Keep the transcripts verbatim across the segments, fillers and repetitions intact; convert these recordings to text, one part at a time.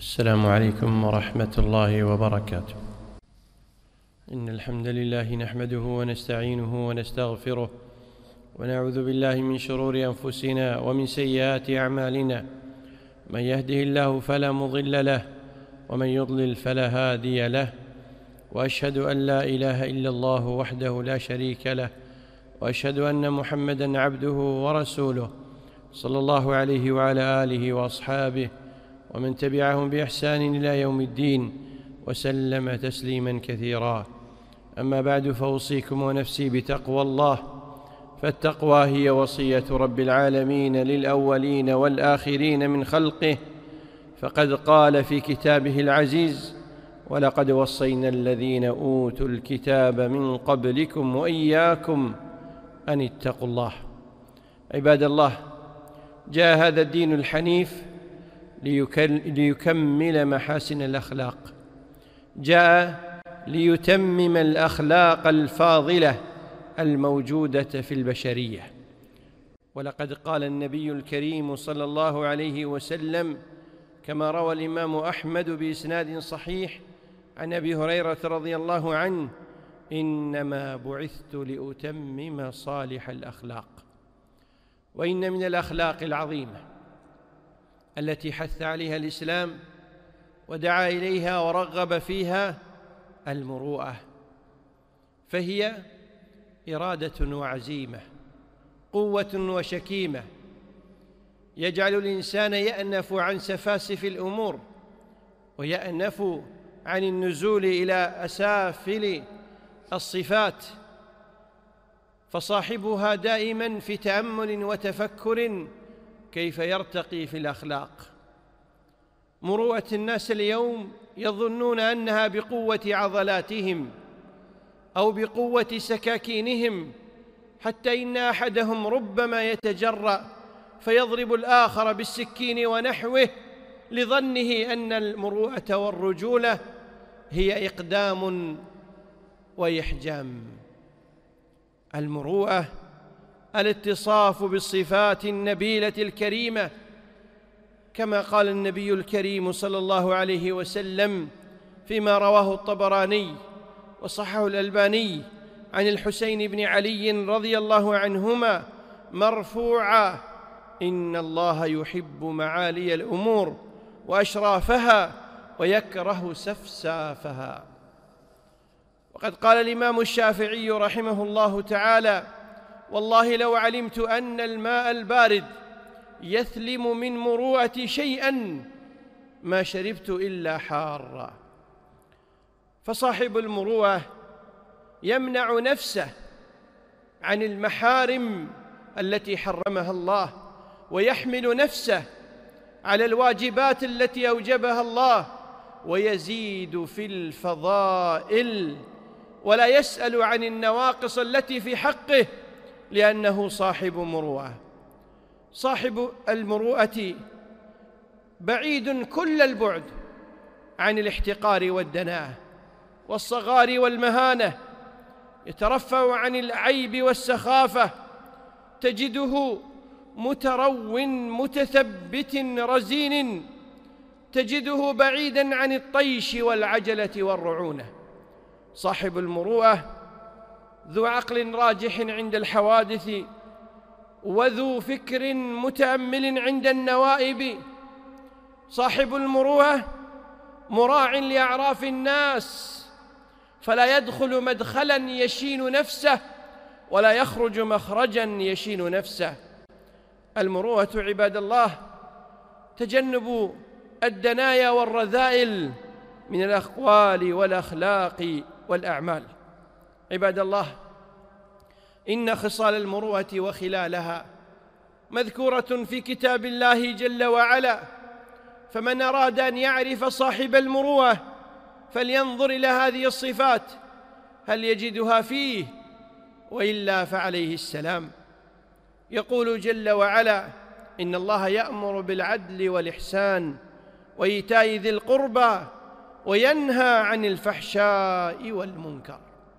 السلام عليكم ورحمة الله وبركاته. إن الحمد لله نحمده ونستعينه ونستغفره ونعوذ بالله من شرور أنفسنا ومن سيئات أعمالنا، من يهده الله فلا مضل له ومن يضلل فلا هادي له، وأشهد أن لا إله إلا الله وحده لا شريك له، وأشهد أن محمدًا عبده ورسوله صلى الله عليه وعلى آله وأصحابه ومن تبعهم بإحسان إلى يوم الدين وسلم تسليماً كثيراً. أما بعد، فأوصيكم ونفسي بتقوى الله، فالتقوى هي وصية رب العالمين للأولين والآخرين من خلقه، فقد قال في كتابه العزيز: ولقد وصينا الذين أوتوا الكتاب من قبلكم وإياكم أن اتقوا الله. عباد الله، جاء هذا الدين الحنيف ليكمل محاسن الأخلاق، جاء ليتمم الأخلاق الفاضلة الموجودة في البشرية. ولقد قال النبي الكريم صلى الله عليه وسلم كما روى الإمام أحمد بإسناد صحيح عن أبي هريرة رضي الله عنه: إنما بعثت لأتمم صالح الأخلاق. وإن من الأخلاق العظيمة التي حث عليها الإسلام ودعا إليها ورغب فيها المروءة، فهي إرادة وعزيمة، قوة وشكيمة، يجعل الإنسان يأنف عن سفاسف الأمور ويأنف عن النزول إلى أسافل الصفات، فصاحبها دائماً في تأمل وتفكر كيف يرتقي في الأخلاق. مروءة الناس اليوم يظنون أنها بقوة عضلاتهم أو بقوة سكاكينهم، حتى إن أحدهم ربما يتجرأ فيضرب الآخر بالسكين ونحوه لظنه أن المروءة والرجولة هي إقدام وإحجام. المروءة الاتصاف بالصفات النبيلة الكريمة، كما قال النبي الكريم صلى الله عليه وسلم فيما رواه الطبراني وصححه الألباني عن الحسين بن علي رضي الله عنهما مرفوعا: إن الله يحب معالي الأمور وأشرافها ويكره سفسافها. وقد قال الإمام الشافعي رحمه الله تعالى: والله لو علمت أن الماء البارد يثلم من مروءتي شيئاً ما شربت إلا حارا. فصاحب المروءة يمنع نفسه عن المحارم التي حرمها الله، ويحمل نفسه على الواجبات التي أوجبها الله، ويزيد في الفضائل ولا يسأل عن النواقص التي في حقه، لأنه صاحب مروءة. صاحب المروءة بعيد كل البعد عن الاحتقار والدناءة والصغار والمهانة، يترفع عن العيب والسخافة، تجده مترو متثبت رزين، تجده بعيداً عن الطيش والعجلة والرعونة. صاحب المروءة ذو عقل راجح عند الحوادث، وذو فكر متأمل عند النوائب. صاحب المروءة مراع لأعراف الناس، فلا يدخل مدخلاً يشين نفسه ولا يخرج مخرجاً يشين نفسه. المروءة عباد الله تجنب الدنايا والرذائل من الأقوال والأخلاق والأعمال. عباد الله، إن خصال المروءة وخلالها مذكورة في كتاب الله جل وعلا، فمن أراد أن يعرف صاحب المروءة فلينظر إلى هذه الصفات هل يجدها فيه، وإلا فعليه السلام. يقول جل وعلا: إن الله يأمر بالعدل والإحسان وإيتاء ذي القربى وينهى عن الفحشاء والمنكر.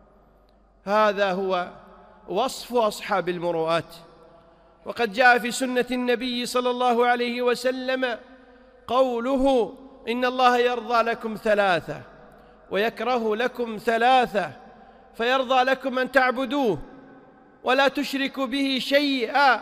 هذا هو وصف أصحاب المروءات. وقد جاء في سنة النبي صلى الله عليه وسلم قوله: إن الله يرضى لكم ثلاثة ويكره لكم ثلاثة، فيرضى لكم أن تعبدوه ولا تشركوا به شيئا،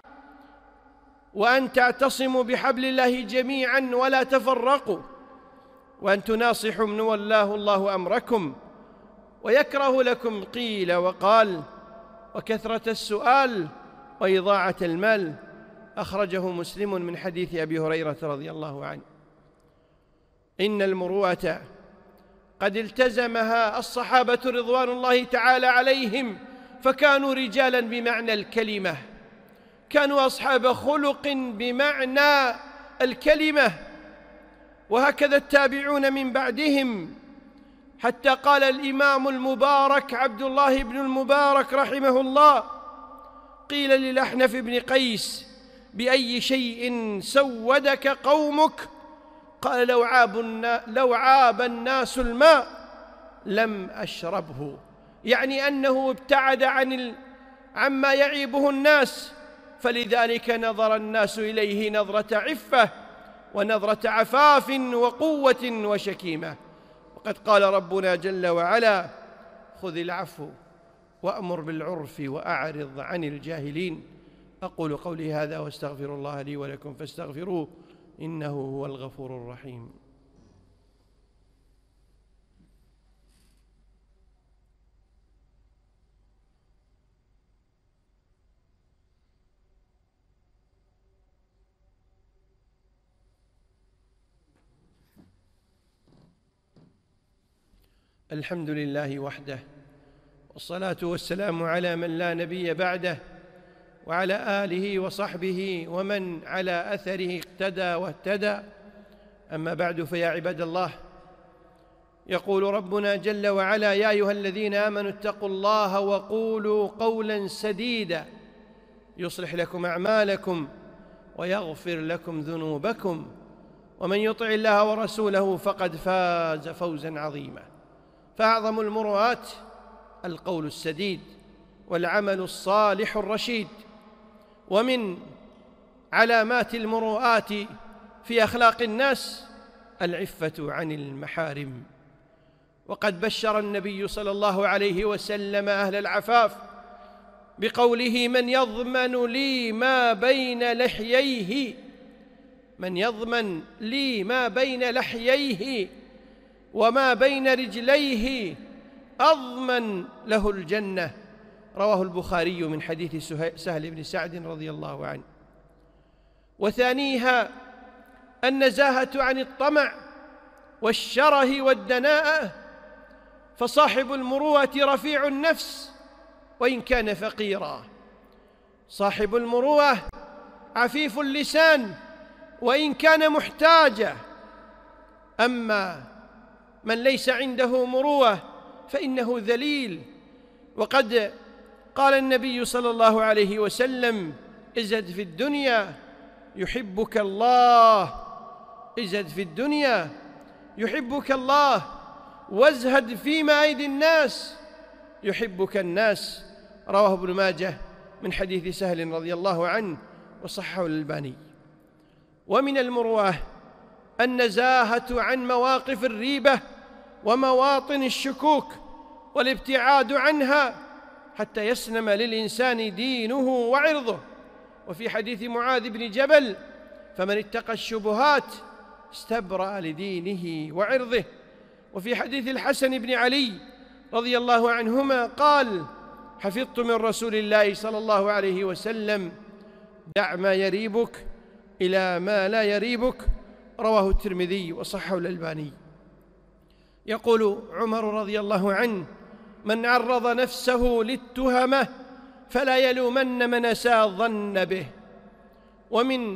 وأن تعتصموا بحبل الله جميعا ولا تفرقوا، وأن تناصحوا من ولاه الله أمركم، ويكره لكم قيل وقال وكثرة السؤال وإضاعة المال. أخرجه مسلم من حديث أبي هريرة رضي الله عنه. إن المروءة قد التزمها الصحابة رضوان الله تعالى عليهم، فكانوا رجالا بمعنى الكلمة، كانوا أصحاب خلق بمعنى الكلمة، وهكذا التابعون من بعدهم، حتى قال الإمام المبارك عبد الله بن المبارك رحمه الله: قيل للأحنف بن قيس: بأي شيء سودك قومك؟ قال: لو عاب, لو عاب الناس الماء لم أشربه، يعني أنه ابتعد عن ال... عما يعيبه الناس، فلذلك نظر الناس إليه نظرة عفة ونظرة عفاف وقوة وشكيمة. وقد قال ربنا جل وعلا: خذ العفو وأمر بالعرف وأعرض عن الجاهلين. أقول قولي هذا واستغفر الله لي ولكم فاستغفروه إنه هو الغفور الرحيم. الحمد لله وحده، والصلاة والسلام على من لا نبي بعده، وعلى آله وصحبه ومن على أثره اقتدى واهتدى. أما بعد، فيا عباد الله، يقول ربنا جل وعلا: يا أيها الذين آمنوا اتقوا الله وقولوا قولا سديدا يصلح لكم أعمالكم ويغفر لكم ذنوبكم، ومن يطع الله ورسوله فقد فاز فوزا عظيما. فأعظم المروءات القول السديد والعمل الصالح الرشيد. ومن علامات المروءات في أخلاق الناس العفة عن المحارم. وقد بشر النبي صلى الله عليه وسلم أهل العفاف بقوله: من يضمن لي ما بين لحييه من يضمن لي ما بين لحييه وما بين رجليه أضمن له الجنة. رواه البخاري من حديث سهل بن سعد رضي الله عنه. وثانيها النزاهة عن الطمع والشره والدناءة، فصاحب المروءة رفيع النفس وإن كان فقيرا، صاحب المروءة عفيف اللسان وإن كان محتاجا. أما من ليس عنده مروءة فإنه ذليل. وقد قال النبي صلى الله عليه وسلم: ازهد في الدنيا يحبك الله ازهد في الدنيا يحبك الله وازهد فيما أيدي الناس يحبك الناس. رواه ابن ماجه من حديث سهل رضي الله عنه وصححه الألباني. ومن المروءة النزاهة عن مواقف الريبة ومواطن الشكوك والابتعاد عنها حتى يسلم للإنسان دينه وعرضه. وفي حديث معاذ بن جبل: فمن اتقى الشبهات استبرأ لدينه وعرضه. وفي حديث الحسن بن علي رضي الله عنهما قال: حفظت من رسول الله صلى الله عليه وسلم: دع ما يريبك إلى ما لا يريبك. رواه الترمذي وصححه الألباني. يقول عمر رضي الله عنه: من عرض نفسه للتهمة فلا يلومن من أساء الظن به. ومن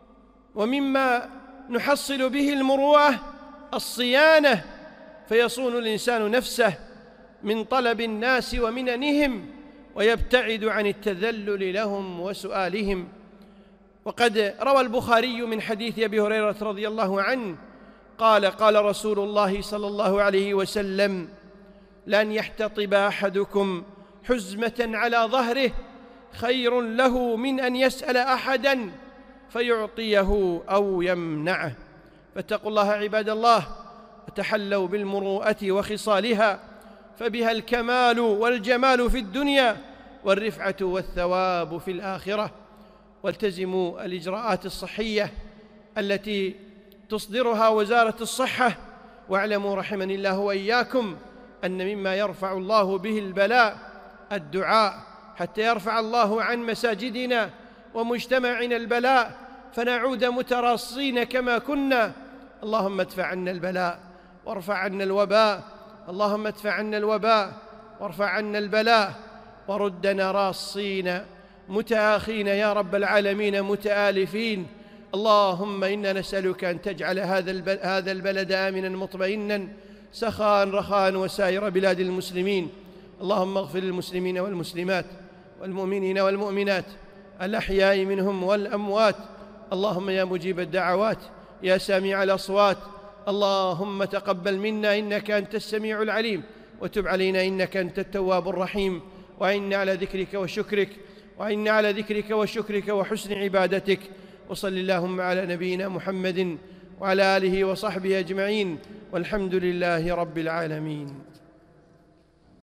ومما نحصل به المروءة الصيانة، فيصون الإنسان نفسه من طلب الناس ومننهم ويبتعد عن التذلل لهم وسؤالهم. وقد روى البخاري من حديث أبي هريرة رضي الله عنه قال: قال رسول الله صلى الله عليه وسلم: لأن يحتطب أحدكم حزمة على ظهره خير له من أن يسأل أحدا فيعطيه أو يمنعه. فاتقوا الله عباد الله وتحلوا بالمروءة وخصالها، فبها الكمال والجمال في الدنيا والرفعة والثواب في الآخرة. والتزموا الإجراءات الصحية التي تصدرها وزارة الصحة، واعلموا رحمني الله وإياكم أن مما يرفع الله به البلاء الدعاء، حتى يرفع الله عن مساجدنا ومجتمعنا البلاء فنعود متراصين كما كنا. اللهم ادفع عنا البلاء وارفع عنا الوباء، اللهم ادفع عنا الوباء وارفع عنا البلاء، وردنا راصين متآخين يا رب العالمين متآلفين. اللهم إنا نسألك أن تجعل هذا البلد آمنا مطمئنا سخاء رخاء وسائر بلاد المسلمين. اللهم اغفر للمسلمين والمسلمات والمؤمنين والمؤمنات الأحياء منهم والأموات. اللهم يا مجيب الدعوات يا سامع الأصوات، اللهم تقبل منا إنك أنت السميع العليم، وتب علينا إنك أنت التواب الرحيم، وإنا على ذكرك وشكرك وإنا على ذكرك وشكرك وحسن عبادتك. وصل اللهم على نبينا محمد وعلى آله وصحبه أجمعين، والحمد لله رب العالمين.